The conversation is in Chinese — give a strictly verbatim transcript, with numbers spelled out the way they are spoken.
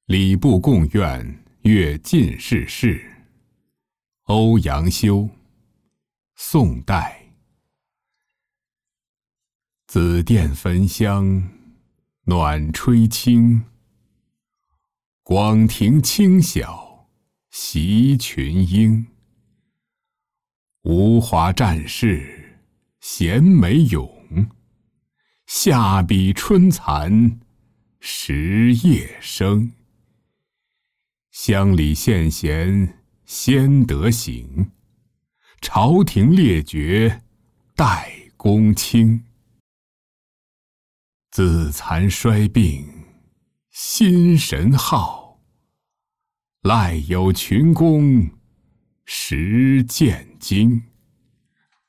礼部贡院阅进士事，欧阳修，宋代。紫殿焚香，暖吹清。广庭清晓，习群英。无华战事，衔枚咏。下笔春蚕，时夜声。乡里献贤，先得行；朝廷列爵，待公卿。自惭衰病，心神耗。赖有群公，实践经。